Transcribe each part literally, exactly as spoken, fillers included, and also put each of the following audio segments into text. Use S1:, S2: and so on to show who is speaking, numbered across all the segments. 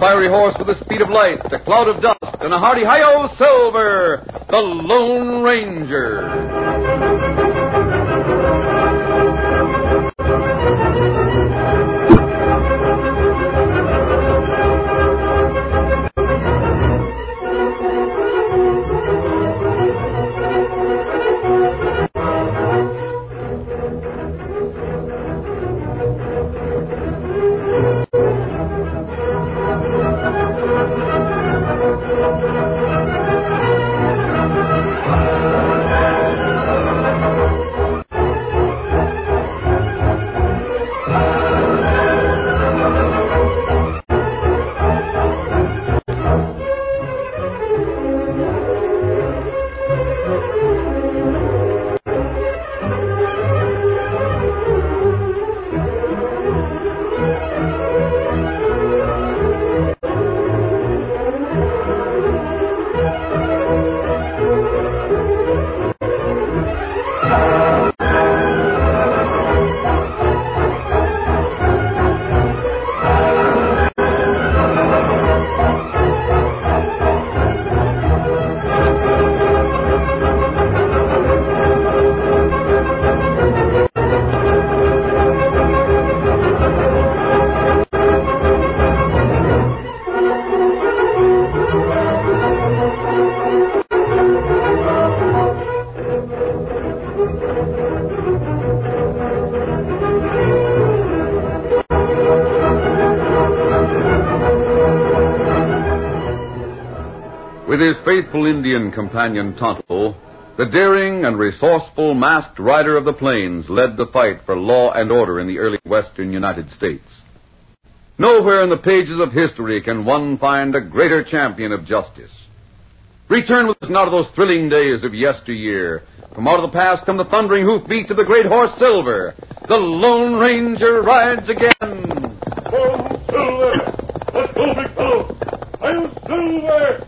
S1: fiery horse with the speed of light, a cloud of dust, and a hearty hi-yo Silver, the Lone Ranger. With his faithful Indian companion Tonto, the daring and resourceful masked rider of the plains led the fight for law and order in the early western United States. Nowhere in the pages of history can one find a greater champion of justice. Return with us now to those thrilling days of yesteryear. From out of the past come the thundering hoofbeats of the great horse Silver. The Lone Ranger rides again.
S2: Oh, Silver! Let's go, big fellow! I'm Silver!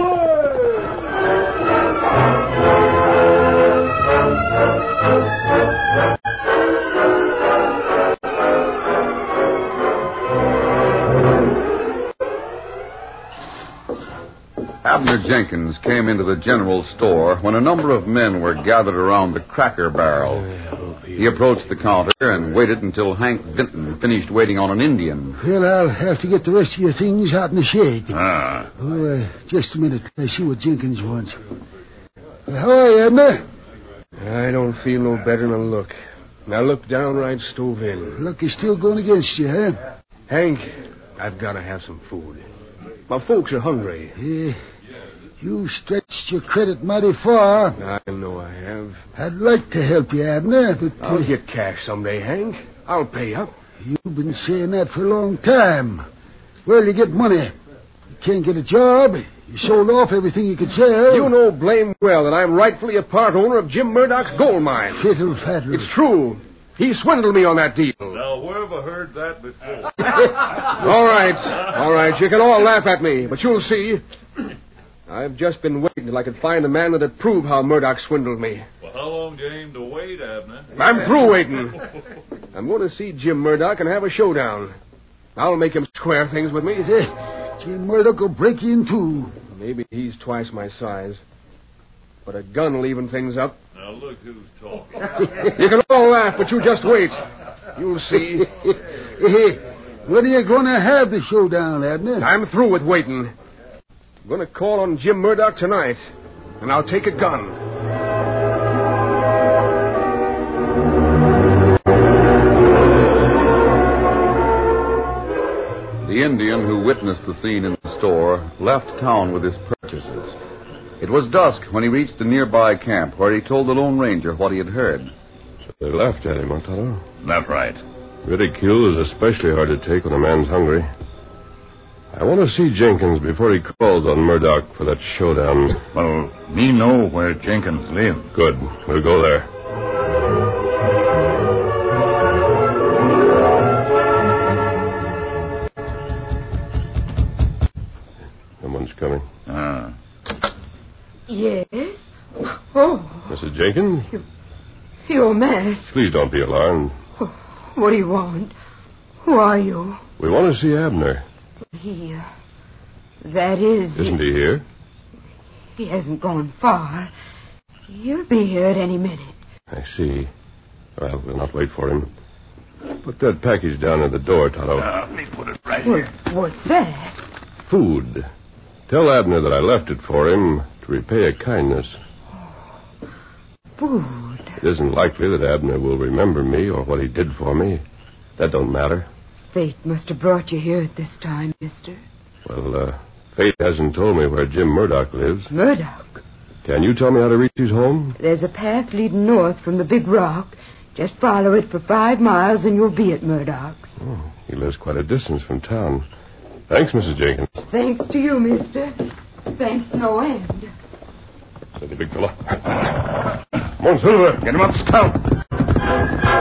S1: Abner Jenkins came into the general store when a number of men were gathered around the Cracker Barrel. He approached the counter and waited until Hank Vinton finished waiting on an Indian.
S3: Well, I'll have to get the rest of your things out in the shed.
S1: Ah.
S3: Oh, uh, just a minute. I see what Jenkins wants. Uh, how are you, Abner?
S4: I don't feel no better than I look. I look downright stove in.
S3: Luck is still going against you, huh?
S4: Hank, I've got to have some food. My folks are hungry.
S3: Yeah. You've stretched your credit mighty far.
S4: I know I have.
S3: I'd like to help you, Abner, but...
S4: I'll
S3: uh,
S4: get cash someday, Hank. I'll pay up.
S3: You've been saying that for a long time. Where'll you get money? You can't get a job. You sold off everything you could sell.
S4: You know blame well that I'm rightfully a part owner of Jim Murdoch's gold mine.
S3: Fiddle faddle.
S4: It's true. He swindled me on that deal.
S2: Now, where have I heard that before?
S4: All right. All right. You can all laugh at me, but you'll see. I've just been waiting till I could find a man that'd prove how Murdoch swindled me.
S2: Well, how long do you aim to wait, Abner?
S4: I'm through waiting. I'm going to see Jim Murdoch and have a showdown. I'll make him square things with me.
S3: Jim Murdoch will break you in two.
S4: Maybe he's twice my size. But a gun will even things up.
S2: Now, look who's talking.
S4: You can all laugh, but you just wait. You'll see.
S3: When are you going to have the showdown, Abner?
S4: I'm through with waiting. I'm going to call on Jim Murdoch tonight, and I'll take a gun.
S1: The Indian who witnessed the scene in the store left town with his purchases. It was dusk when he reached the nearby camp where he told the Lone Ranger what he had heard.
S5: So they laughed at him, Tonto.
S1: That's right.
S5: Ridicule is especially hard to take when a man's hungry. I want to see Jenkins before he calls on Murdoch for that showdown.
S1: Well, me know where Jenkins lives.
S5: Good. We'll go there. Someone's coming.
S1: Ah.
S6: Yes? Oh.
S5: Missus Jenkins?
S6: You, you're masked.
S5: Please don't be alarmed.
S6: What do you want? Who are you?
S5: We want to see Abner.
S6: He, uh, That is...
S5: Isn't he here?
S6: He hasn't gone far. He'll be here at any minute.
S5: I see. Well, we'll not wait for him. Put that package down at the door, Tonto.
S2: Uh, let me put it right
S6: Well,
S2: here.
S6: what's that?
S5: Food. Tell Abner that I left it for him to repay a kindness.
S6: Food.
S5: It isn't likely that Abner will remember me or what he did for me. That don't matter.
S6: Fate must have brought you here at this time, mister.
S5: Well, uh, Fate hasn't told me where Jim Murdoch lives.
S6: Murdoch.
S5: Can you tell me how to reach his home?
S6: There's a path leading north from the big rock. Just follow it for five miles and you'll be at Murdoch's.
S5: Oh, he lives quite a distance from town. Thanks, Missus Jenkins.
S6: Thanks to you, mister. Thanks no end.
S5: Steady, big fella. Come on, Silver.
S2: Get him up, Scout.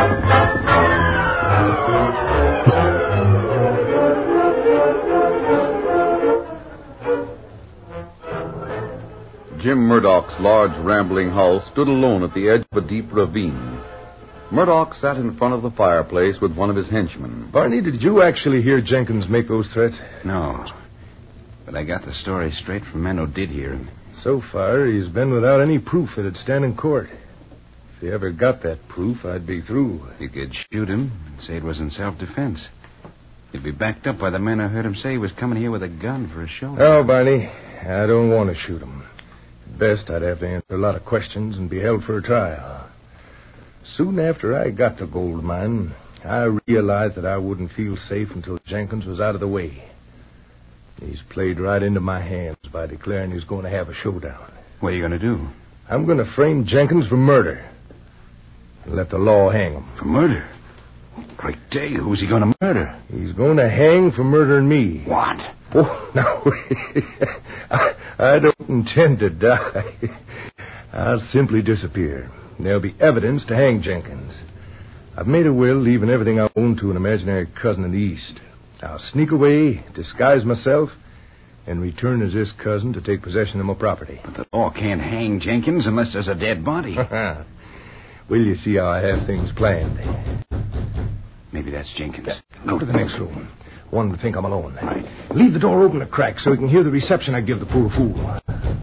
S1: Jim Murdoch's large, rambling house stood alone at the edge of a deep ravine. Murdoch sat in front of the fireplace with one of his henchmen.
S7: Barney, did you actually hear Jenkins make those threats?
S8: No. But I got the story straight from men who did hear him.
S7: So far, he's been without any proof that it'd stand in court. If he ever got that proof, I'd be through.
S8: You could shoot him and say it was in self-defense. He'd be backed up by the men I heard him say he was coming here with a gun for a show.
S7: No, Barney, I don't want to shoot him. At best, I'd have to answer a lot of questions and be held for a trial. Soon after I got to Gold Mine, I realized that I wouldn't feel safe until Jenkins was out of the way. He's played right into my hands by declaring he's going to have a showdown.
S8: What are you going to do?
S7: I'm going to frame Jenkins for murder and let the law hang him.
S8: For murder? Great day. Who's he going to murder?
S7: He's going to hang for murdering me.
S8: What?
S7: Oh, no. I, I don't intend to die. I'll simply disappear. There'll be evidence to hang Jenkins. I've made a will leaving everything I own to an imaginary cousin in the East. I'll sneak away, disguise myself, and return as this cousin to take possession of my property.
S8: But the law can't hang Jenkins unless there's a dead body.
S7: Will you see how I have things planned?
S8: Maybe that's Jenkins.
S7: Go to the next room. One would think I'm alone. Right. Leave the door open a crack so he can hear the reception I give the poor fool.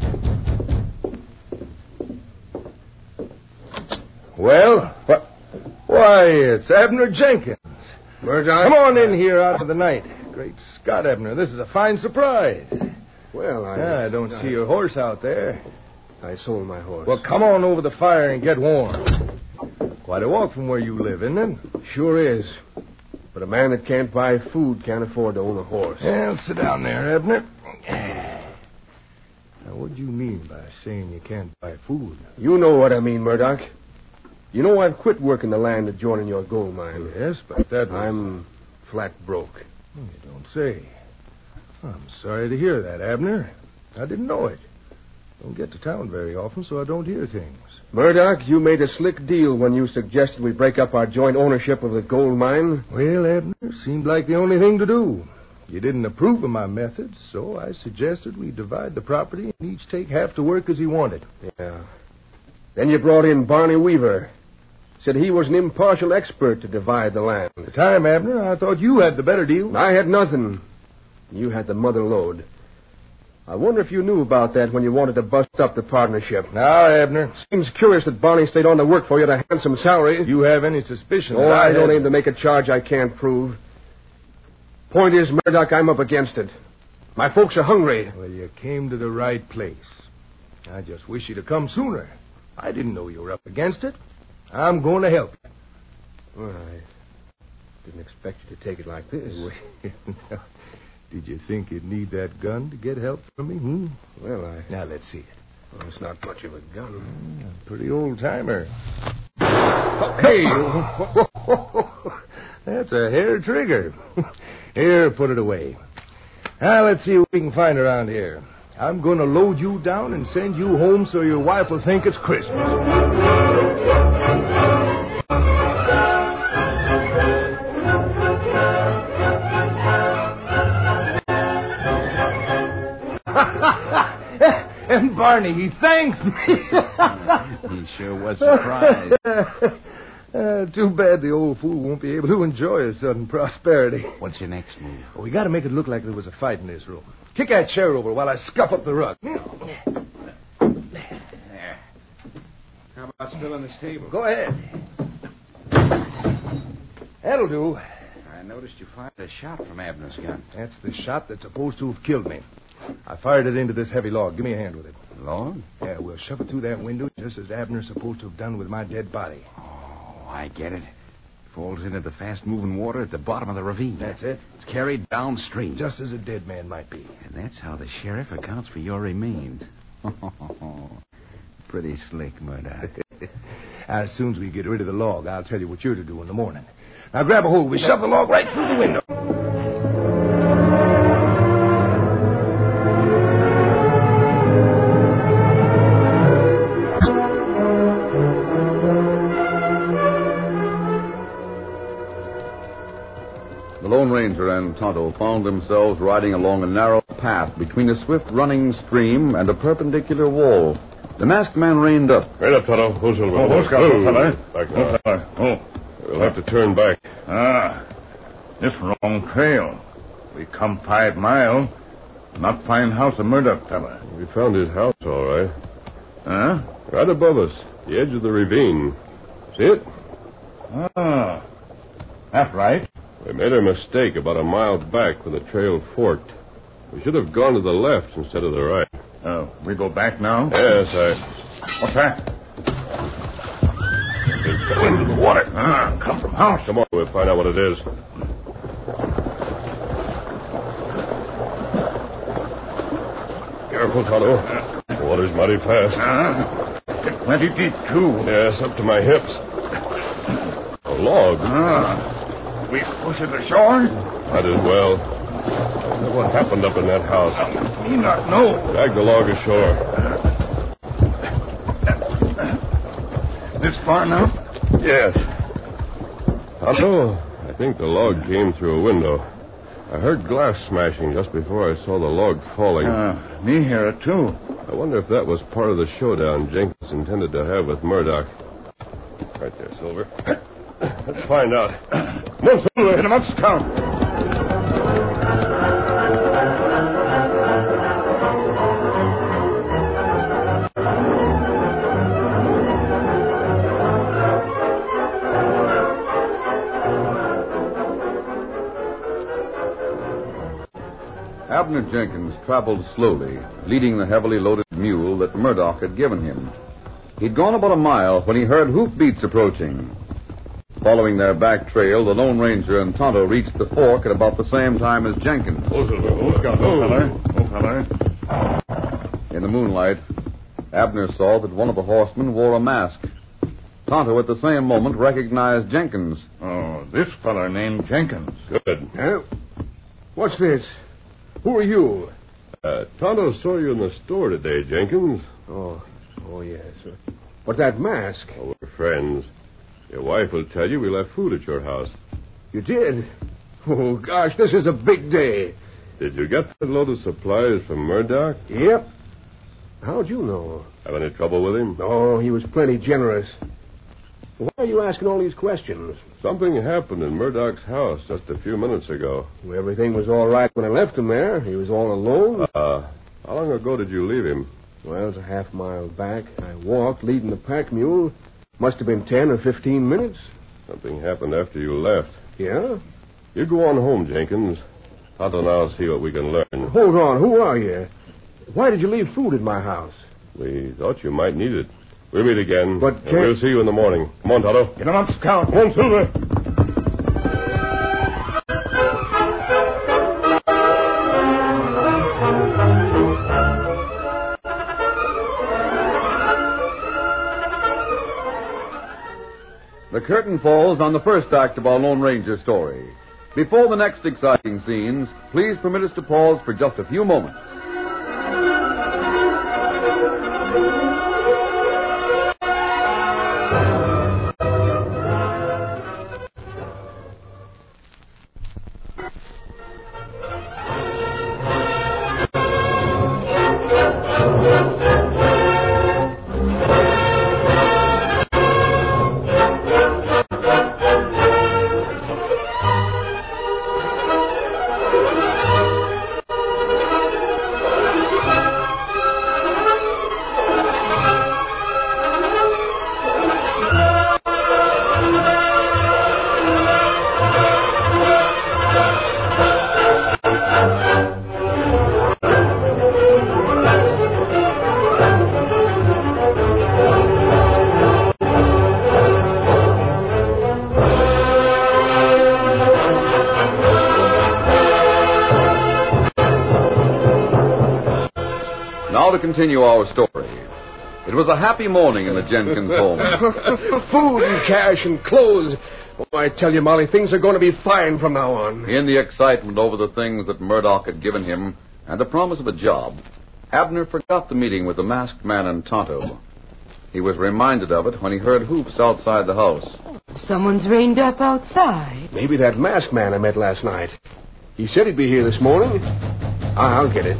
S7: Well, what? Why, it's Abner Jenkins.
S4: Murdoch?
S7: Come on in here out of the night. Great Scott, Abner, this is a fine surprise.
S4: Well, I...
S7: Yeah, I don't see your horse out there.
S4: I sold my horse.
S7: Well, come on over the fire and get warm. Quite a walk from where you live, isn't it?
S4: Sure is. But a man that can't buy food can't afford to own a horse.
S7: Well, sit down there, Abner. Now, what do you mean by saying you can't buy food?
S4: You know what I mean, Murdoch. You know I've quit working the land adjoining your gold mine.
S7: Yes, but that was...
S4: I'm flat broke.
S7: You don't say. I'm sorry to hear that, Abner. I didn't know it. Don't get to town very often, so I don't hear things.
S4: Murdoch, you made a slick deal when you suggested we break up our joint ownership of the gold mine.
S7: Well, Abner, seemed like the only thing to do. You didn't approve of my methods, so I suggested we divide the property and each take half the work as he wanted.
S4: Yeah. Then you brought in Barney Weaver. Said he was an impartial expert to divide the land.
S7: At the time, Abner, I thought you had the better deal.
S4: I had nothing. You had the mother lode. I wonder if you knew about that when you wanted to bust up the partnership.
S7: Now, Abner.
S4: Seems curious that Barney stayed on to work for you at a handsome salary.
S7: If you have any suspicion...
S4: Oh, I, I don't
S7: had...
S4: aim to make a charge I can't prove. Point is, Murdoch, I'm up against it. My folks are hungry.
S7: Well, you came to the right place. I just wish you'd have come sooner. I didn't know you were up against it. I'm going to help you.
S4: Well, I didn't expect you to take it like this.
S7: Did you think you'd need that gun to get help from me, hmm?
S4: Well, I...
S7: Now, let's see it.
S4: Well, it's not much of a gun.
S7: Mm, pretty old-timer. Oh, hey! That's a hair trigger. Here, put it away. Now, let's see what we can find around here. I'm going to load you down and send you home so your wife will think it's Christmas. And Barney, he thanked me.
S8: He sure was surprised.
S7: Uh, too bad the old fool won't be able to enjoy his sudden prosperity.
S8: What's your next move?
S7: Well, we got to make it look like there was a fight in this room. Kick that chair over while I scuff up the rug.
S8: How about spilling this table?
S7: Go ahead. That'll do.
S8: I noticed you fired a shot from Abner's gun.
S7: That's the shot that's supposed to have killed me. I fired it into this heavy log. Give me a hand with it.
S8: Log?
S7: Yeah, we'll shove it through that window just as Abner's supposed to have done with my dead body.
S8: Oh, I get it. Falls into the fast-moving water at the bottom of the ravine.
S7: That's it.
S8: It's carried downstream.
S7: Just as a dead man might be.
S8: And that's how the sheriff accounts for your remains. Pretty slick, Murdoch.
S7: As soon as we get rid of the log, I'll tell you what you're to do in the morning. Now grab a hold. We shove the log right through the window.
S1: The Lone Ranger and Tonto found themselves riding along a narrow path between a swift-running stream and a perpendicular wall. The masked man reined up.
S5: Right up, Tonto. Who's over?
S2: Oh, who's got the fella?
S5: Back
S2: Oh,
S5: now.
S2: fella. Oh.
S5: We'll have to turn back.
S2: Ah, this wrong trail. We come five mile. Not find house of Murdoch fella.
S5: We found his house, all right.
S2: Huh?
S5: Right above us, the edge of the ravine. See it?
S2: Ah, that's right.
S5: We made a mistake about a mile back when the trail forked. We should have gone to the left instead of the right.
S2: Oh, we go back now?
S5: Yes, I...
S2: What's that?
S5: It fell into the water.
S2: Ah, come from house.
S5: Come on, we'll find out what it is. Careful, Tonto. The water's mighty fast.
S2: Ah, it's plenty deep, too.
S5: Yes, up to my hips. A log.
S2: Ah, we push it ashore?
S5: Might as well. I wonder what happened up in that house.
S2: Me not know.
S5: Drag the log ashore.
S2: This far enough?
S5: Yes. Tonto, I think the log came through a window. I heard glass smashing just before I saw the log falling.
S2: Uh, me hear it, too.
S5: I wonder if that was part of the showdown Jenkins intended to have with Murdoch. Right there, Silver. Let's find out.
S2: Come on, Silver. Hit him up, Scout.
S1: Abner Jenkins traveled slowly, leading the heavily loaded mule that Murdoch had given him. He'd gone about a mile when he heard hoofbeats approaching. Following their back trail, the Lone Ranger and Tonto reached the fork at about the same time as Jenkins.
S2: Oh, Silver. Oh, Scout. Oh, feller. Oh, feller.
S1: In the moonlight, Abner saw that one of the horsemen wore a mask. Tonto at the same moment recognized Jenkins.
S2: Oh, this feller named Jenkins.
S5: Good.
S4: Huh? What's this? Who are you?
S5: Uh, Tonto saw you in the store today, Jenkins.
S4: Oh, oh, yes. But that mask.
S5: Oh, we're friends. Your wife will tell you we left food at your house.
S4: You did? Oh, gosh, this is a big day.
S5: Did you get that load of supplies from Murdoch?
S4: Yep. How'd you know?
S5: Have any trouble with him?
S4: Oh, he was plenty generous. Why are you asking all these questions?
S5: Something happened in Murdoch's house just a few minutes ago.
S4: Well, everything was all right when I left him there. He was all alone.
S5: Uh, how long ago did you leave him?
S4: Well, it's a half mile back. I walked, leading the pack mule. Must have been ten or fifteen minutes.
S5: Something happened after you left.
S4: Yeah?
S5: You go on home, Jenkins. Tonto and I'll see what we can learn.
S4: Hold on. Who are you? Why did you leave food in my house?
S5: We thought you might need it. We'll meet again.
S4: But
S5: and
S4: can't-
S5: we'll see you in the morning. Come on, Tonto.
S2: Get him up, Scout. Come on, Silver.
S1: The curtain falls on the first act of our Lone Ranger story. Before the next exciting scenes, please permit us to pause for just a few moments. continue our story. It was a happy morning in the Jenkins home.
S4: Food and cash and clothes. Oh, I tell you, Molly, things are going to be fine from now on.
S1: In the excitement over the things that Murdoch had given him and the promise of a job, Abner forgot the meeting with the masked man and Tonto. He was reminded of it when he heard hoofs outside the house.
S6: Someone's reined up outside.
S4: Maybe that masked man I met last night. He said he'd be here this morning. I'll get it.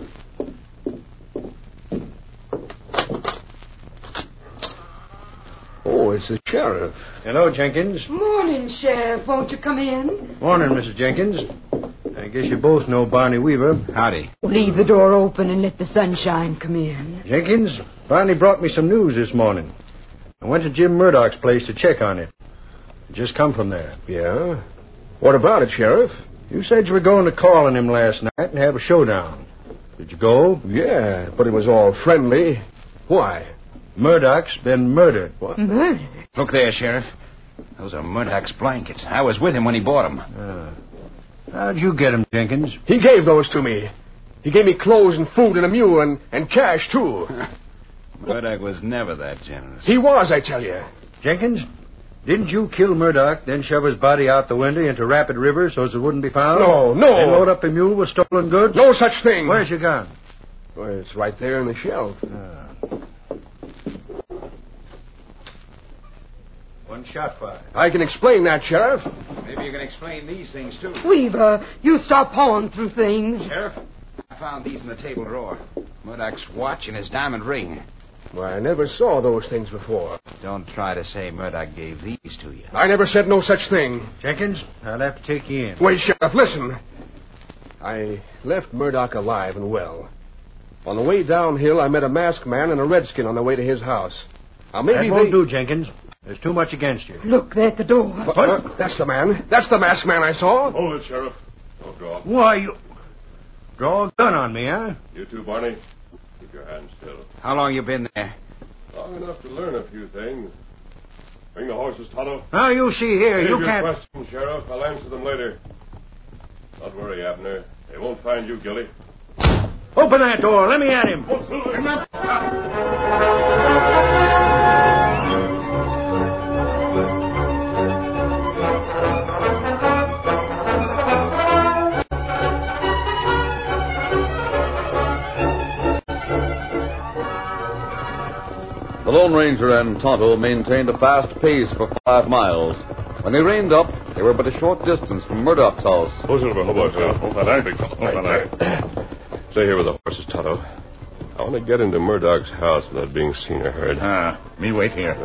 S4: Oh, it's the sheriff.
S9: Hello, Jenkins.
S6: Morning, Sheriff. Won't you come in?
S9: Morning, Missus Jenkins. I guess you both know Barney Weaver.
S8: Howdy.
S6: Leave the door open and let the sunshine come in.
S9: Jenkins, Barney brought me some news this morning. I went to Jim Murdoch's place to check on it. I just come from there.
S4: Yeah? What about it, Sheriff?
S9: You said you were going to call on him last night and have a showdown. Did you go?
S4: Yeah, but it was all friendly. Why?
S9: Murdoch's been murdered.
S4: What?
S6: Murdered?
S8: Look there, Sheriff. Those are Murdoch's blankets. I was with him when he bought them.
S9: Uh, how'd you get them, Jenkins?
S4: He gave those to me. He gave me clothes and food and a mule and, and cash, too.
S8: Murdoch was never that generous.
S4: He was, I tell you.
S9: Jenkins, didn't you kill Murdoch, then shove his body out the window into Rapid River so as it wouldn't be found?
S4: No, no.
S9: And load up a mule with stolen goods?
S4: No such thing.
S9: Where's your gun?
S4: Well, it's right there on the shelf.
S9: Uh, one shot fired.
S4: I can explain that, Sheriff.
S8: Maybe you can explain these things, too.
S6: Weaver, you stop pawing through things.
S8: Sheriff, I found these in the table drawer. Murdoch's watch and his diamond ring.
S4: Why, I never saw those things before.
S8: Don't try to say Murdoch gave these to you.
S4: I never said no such thing.
S9: Jenkins, I'll have to take you in.
S4: Wait, Sheriff, listen. I left Murdoch alive and well. On the way downhill, I met a masked man and a redskin on the way to his house. Now, maybe
S9: that won't
S4: they...
S9: do, Jenkins. There's too much against you.
S6: Look, there at the door.
S4: What? What? That's the man. That's the masked man I saw.
S2: Hold it, Sheriff. Don't draw.
S9: Why, you... Draw a gun on me, huh?
S2: You too, Barney. Keep your hands still.
S8: How long you been there?
S2: Long enough to learn a few things. Bring the horses, Tonto.
S9: Now, you see here,
S2: Save
S9: you
S2: your
S9: can't...
S2: questions, Sheriff. I'll answer them later. Don't worry, Abner. They won't find you guilty.
S9: Open that door. Let me at him.
S1: The Lone Ranger and Tonto maintained a fast pace for five miles. When they reined up, they were but a short distance from Murdoch's house.
S2: Hold Silver. Hold on, Sheriff. Hold that big fellow. Hold that Stay here with the horses, Tonto. I want to get into Murdoch's house without being seen or heard.
S9: Ah, me wait here.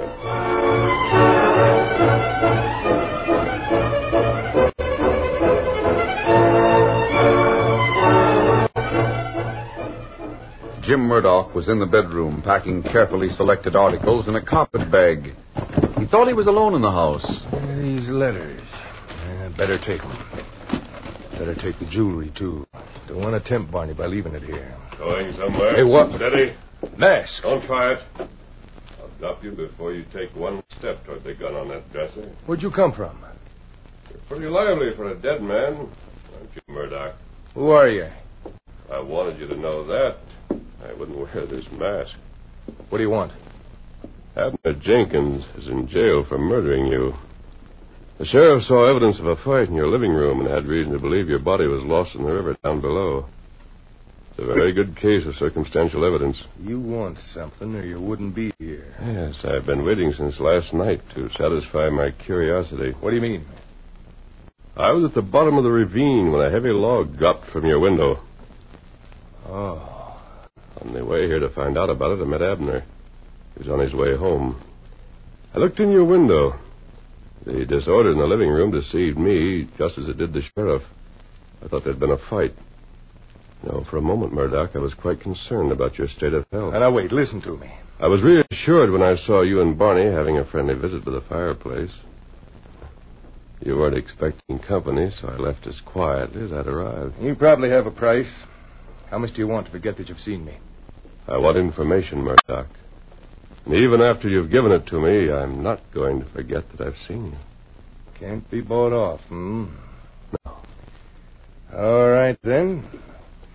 S1: Jim Murdoch was in the bedroom packing carefully selected articles in a carpet bag. He thought he was alone in the house.
S7: These letters. Uh, better take them. Better take the jewelry, too. Don't want to tempt Barney by leaving it here.
S2: Going somewhere?
S7: Hey, what?
S2: Steady.
S7: Mask.
S2: Don't try it. I'll drop you before you take one step toward the gun on that dresser.
S7: Where'd you come from?
S2: You're pretty lively for a dead man, aren't you, Murdoch?
S7: Who are you?
S2: I wanted you to know that. I wouldn't wear this mask.
S7: What do you want?
S2: Abner Jenkins is in jail for murdering you. The sheriff saw evidence of a fight in your living room and had reason to believe your body was lost in the river down below. It's a very good case of circumstantial evidence.
S7: You want something or you wouldn't be here.
S2: Yes, I've been waiting since last night to satisfy my curiosity.
S7: What do you mean?
S2: I was at the bottom of the ravine when a heavy log dropped from your window.
S7: Oh.
S2: On the way here to find out about it, I met Abner. He was on his way home. I looked in your window. The disorder in the living room deceived me, just as it did the sheriff. I thought there'd been a fight. No, for a moment, Murdoch, I was quite concerned about your state of health.
S7: Now, wait, listen to me.
S2: I was reassured when I saw you and Barney having a friendly visit to the fireplace. You weren't expecting company, so I left as quietly as I'd arrived.
S7: You probably have a price. How much do you want to forget that you've seen me?
S2: I want information, Murdoch. And even after you've given it to me, I'm not going to forget that I've seen you.
S7: Can't be bought off, hmm?
S2: No.
S7: All right, then.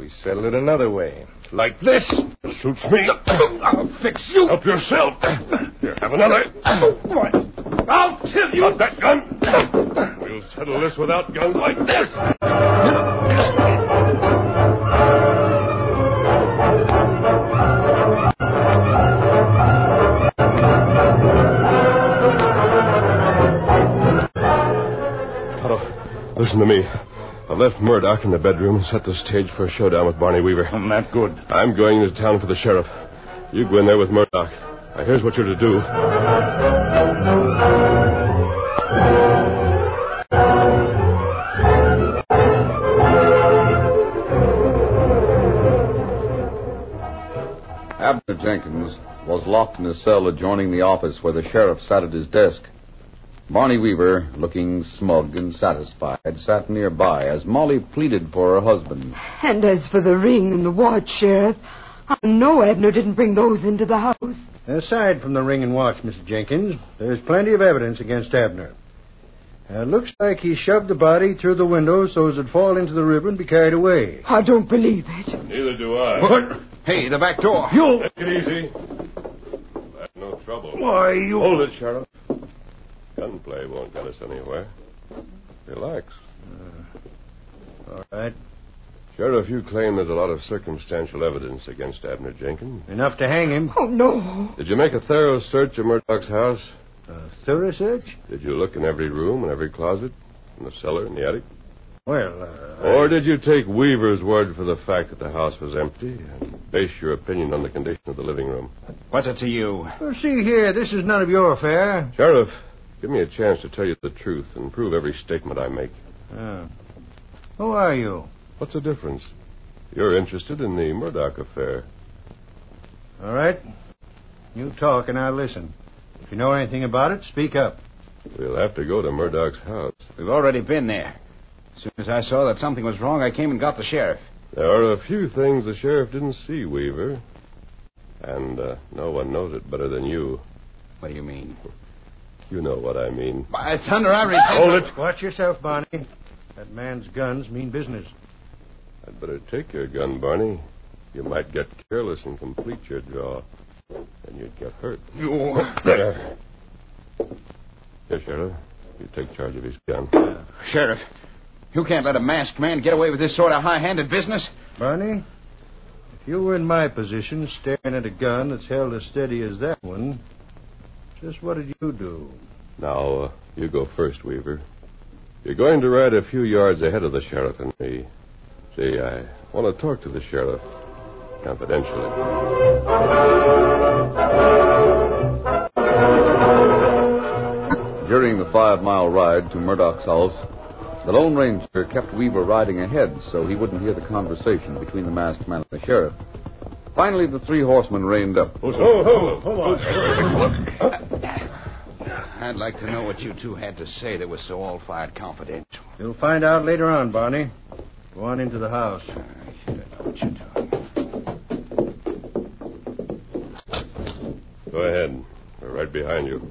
S7: We settle it another way. Like this.
S5: Suits me.
S7: I'll fix you.
S5: Help yourself. Here, have another.
S7: I'll kill you.
S5: Not that gun. We'll settle this without guns like this. Tonto, listen to me. I left Murdoch in the bedroom and set the stage for a showdown with Barney Weaver.
S7: I'm not good.
S5: I'm going into town for the sheriff. You go in there with Murdoch. Now, here's what you're to do.
S1: Abner Jenkins was locked in his cell adjoining the office where the sheriff sat at his desk. Barney Weaver, looking smug and satisfied, sat nearby as Molly pleaded for her husband.
S6: And as for the ring and the watch, Sheriff, I know Abner didn't bring those into the house.
S9: Aside from the ring and watch, Mister Jenkins, there's plenty of evidence against Abner. Uh, looks like he shoved the body through the window so as it'd fall into the river and be carried away.
S6: I don't believe it.
S5: Neither do I.
S9: What?
S8: Hey, the back door.
S9: You!
S5: Take it easy. That's no trouble.
S9: Why, you...
S5: Hold it, Sheriff. Gunplay won't get us anywhere. Relax.
S9: Uh, all right.
S5: Sheriff, you claim there's a lot of circumstantial evidence against Abner Jenkins.
S9: Enough to hang him.
S6: Oh, no.
S5: Did you make a thorough search of Murdoch's house?
S9: A thorough search?
S5: Did you look in every room and every closet? In the cellar and the attic?
S9: Well, uh...
S5: Or
S9: I...
S5: did you take Weaver's word for the fact that the house was empty and base your opinion on the condition of the living room?
S8: What's it to you?
S9: Well, see here, this is none of your affair.
S5: Sheriff, give me a chance to tell you the truth and prove every statement I make.
S9: Oh. Who are you?
S5: What's the difference? You're interested in the Murdoch affair.
S9: All right. You talk and I'll listen. If you know anything about it, speak up.
S5: We'll have to go to Murdoch's house.
S8: We've already been there. As soon as I saw that something was wrong, I came and got the sheriff.
S5: There are a few things the sheriff didn't see, Weaver. And uh, no one knows it better than you.
S8: What do you mean?
S5: You know what I mean.
S8: By thunder, I resent...
S5: Hold it.
S9: Watch yourself, Barney. That man's guns mean business.
S5: I'd better take your gun, Barney. You might get careless and complete your draw. And you'd get hurt.
S8: You...
S5: There. Here, Sheriff. You take charge of his gun.
S8: Uh, Sheriff, you can't let a masked man get away with this sort of high-handed business.
S9: Barney, if you were in my position, staring at a gun that's held as steady as that one, just what did you do?
S5: Now, uh, you go first, Weaver. You're going to ride a few yards ahead of the sheriff and me. See, I want to talk to the sheriff confidentially.
S1: During the five-mile ride to Murdoch's house, the Lone Ranger kept Weaver riding ahead so he wouldn't hear the conversation between the masked man and the sheriff. Finally, the three horsemen reined up.
S5: Oh, oh,
S9: Hold on.
S8: I'd like to know what you two had to say that was so all-fired confidential.
S9: You'll find out later on, Barney. Go on into the house.
S8: I should have known what you're doing.
S5: Go ahead. We're right behind you.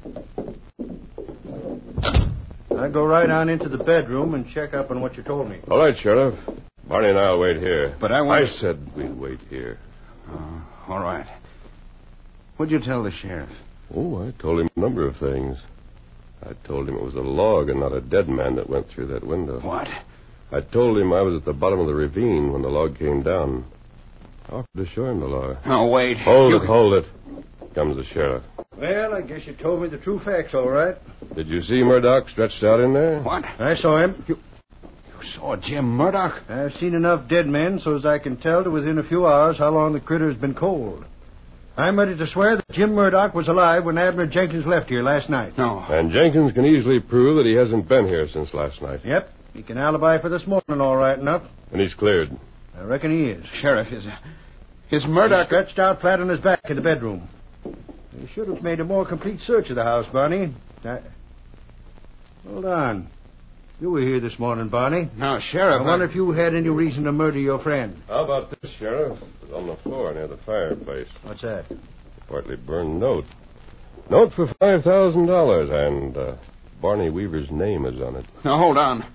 S9: I'll go right on into the bedroom and check up on what you told me.
S5: All right, Sheriff. Barney and I'll wait here.
S8: But I want...
S5: I said we'd wait here.
S8: Uh, all right. What'd you tell the sheriff?
S5: Oh, I told him a number of things. I told him it was a log and not a dead man that went through that window.
S8: What?
S5: I told him I was at the bottom of the ravine when the log came down. I offered to show him the log.
S8: Oh, wait.
S5: Hold
S8: you...
S5: it, hold it. Comes the sheriff.
S9: Well, I guess you told me the true facts, all right.
S5: Did you see Murdoch stretched out in there?
S8: What?
S9: I saw him.
S8: You, you saw Jim Murdoch?
S9: I've seen enough dead men so as I can tell to within a few hours how long the critter's been cold. I'm ready to swear that Jim Murdoch was alive when Abner Jenkins left here last night.
S8: No.
S5: And Jenkins can easily prove that he hasn't been here since last night.
S9: Yep. He can alibi for this morning all right enough.
S5: And he's cleared.
S9: I reckon he is.
S8: Sheriff, is, is Murdoch...
S9: He's stretched out flat on his back in the bedroom. You should have made a more complete search of the house, Barney. I... Hold on. You were here this morning, Barney.
S8: No, Sheriff...
S9: I wonder I... if you had any reason to murder your friend.
S5: How about this, Sheriff? It was on the floor near the fireplace.
S9: What's that?
S5: A partly burned note. Note for five thousand dollars, and uh, Barney Weaver's name is on it.
S8: Now, hold on.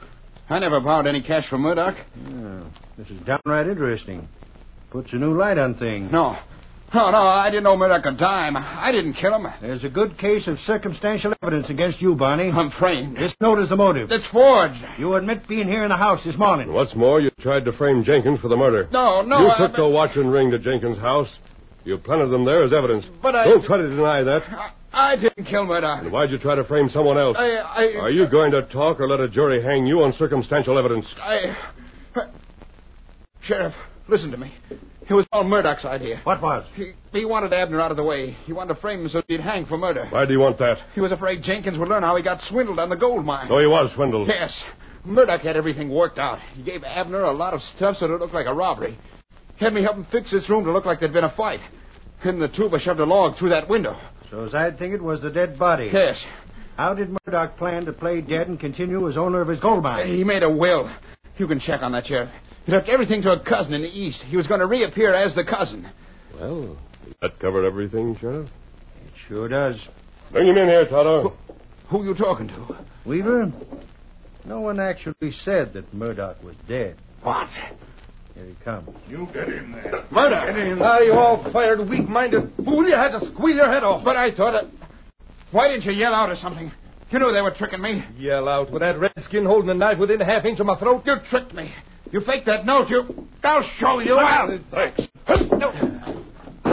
S10: I never borrowed any cash from Murdoch.
S9: Yeah, this is downright interesting. Puts a new light on things.
S10: No. No, no, I didn't owe Murdoch a dime. I didn't kill him.
S9: There's a good case of circumstantial evidence against you, Barney.
S10: I'm framed.
S9: This note is the motive.
S10: It's forged.
S9: You admit being here in the house this morning.
S2: What's more, you tried to frame Jenkins for the murder.
S10: No, no.
S2: You
S10: I,
S2: took the watch and ring to Jenkins' house. You planted them there as evidence.
S10: But I...
S2: Don't try to deny that.
S10: I, I didn't kill Murdoch.
S2: And why'd you try to frame someone else?
S10: I... I
S2: Are you going to talk or let a jury hang you on circumstantial evidence?
S10: I... Sheriff, listen to me. It was all Murdoch's idea.
S9: What was?
S10: He, he wanted Abner out of the way. He wanted to frame him so he'd hang for murder.
S2: Why do you want that?
S10: He was afraid Jenkins would learn how he got swindled on the gold mine.
S2: So he was swindled.
S10: Yes. Murdoch had everything worked out. He gave Abner a lot of stuff so it looked like a robbery. He had me help him fix this room to look like there'd been a fight. And the tuba shoved a log through that window.
S9: So as I'd think it was the dead body.
S10: Yes.
S9: How did Murdoch plan to play dead and continue as owner of his gold mine?
S10: He made a will. You can check on that, Sheriff. He left everything to a cousin in the East. He was going to reappear as the cousin.
S2: Well, does that cover everything, Sheriff?
S9: It sure does.
S2: Bring him in here, Toto.
S10: Who, who you talking to?
S9: Weaver, no one actually said that Murdoch was dead.
S10: What?
S9: Here he comes.
S7: You get in there.
S10: Murdoch!
S7: Get in. Ah, you all-fired, weak-minded fool. You had to squeal your head off.
S10: But I thought it... Why didn't you yell out or something? You knew they were tricking me.
S7: Yell out with that redskin holding a knife within a half inch of my throat?
S10: You tricked me. You faked that note. You... I'll show you. I'll...
S2: Thanks.
S10: No.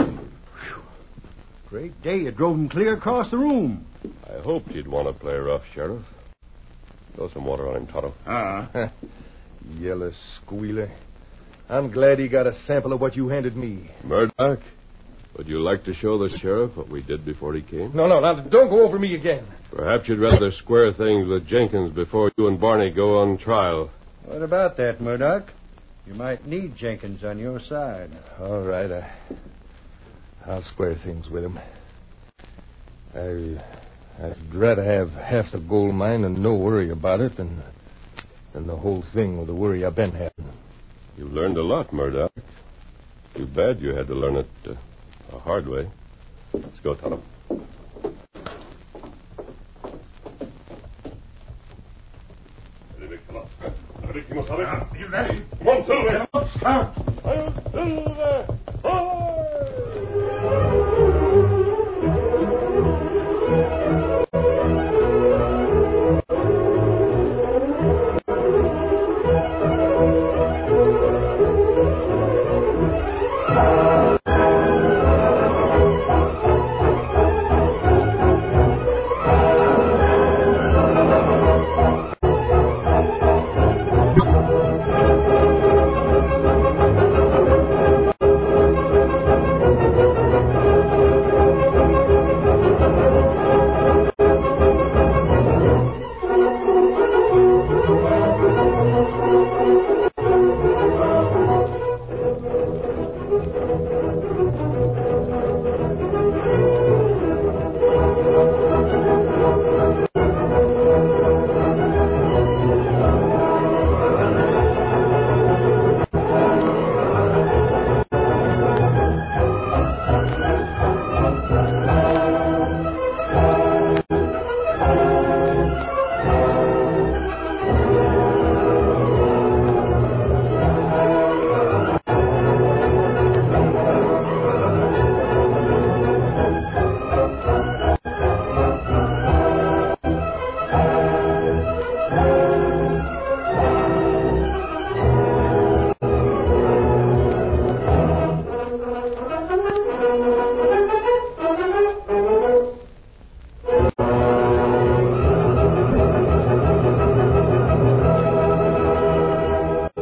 S9: Great day. You drove him clear across the room.
S2: I hoped you'd want to play rough, Sheriff. Throw some water on him, Toto.
S10: Uh-huh.
S7: Yellow squealer. I'm glad he got a sample of what you handed me.
S2: Murdoch, would you like to show the sheriff what we did before he came?
S7: No, no, now don't go over me again.
S2: Perhaps you'd rather square things with Jenkins before you and Barney go on trial.
S9: What about that, Murdoch? You might need Jenkins on your side.
S7: All right, I, I'll square things with him. I, I'd rather have half the gold mine and no worry about it than, than the whole thing with the worry I've been having.
S2: You've learned a lot, Murdoch. Too bad you had to learn it uh, a hard way. Let's go, Toto.
S7: You ready? Come on, Silver. Start.
S2: Silver!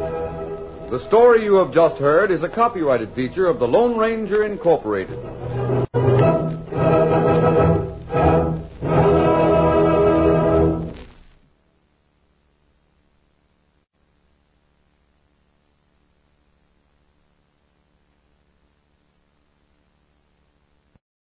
S1: The story you have just heard is a copyrighted feature of the Lone Ranger Incorporated.